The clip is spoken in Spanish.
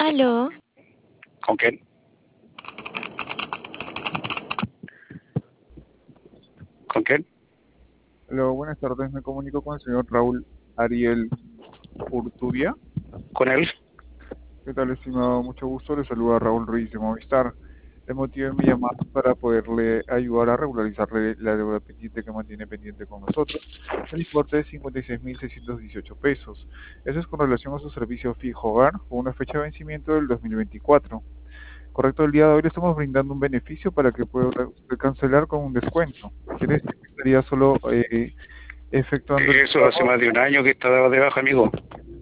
Aló, ¿Con quién? ¿Con quién? Hola, buenas tardes. Me comunico con el señor Raúl Ariel Urtubia. ¿Con él? ¿Qué tal, estimado? Mucho gusto. Le saluda Raúl Ruiz de Movistar. El motivo de mi llamada es para poderle ayudar a regularizarle la deuda pendiente que mantiene pendiente con nosotros, el importe de 56.618 pesos. Eso es con relación a su servicio fijo hogar, con una fecha de vencimiento del 2024. Correcto, el día de hoy le estamos brindando un beneficio para que pueda usted cancelar con un descuento. Quiere decir que estaría solo efectuando el Eso hace más de un año que está dado de baja, amigo.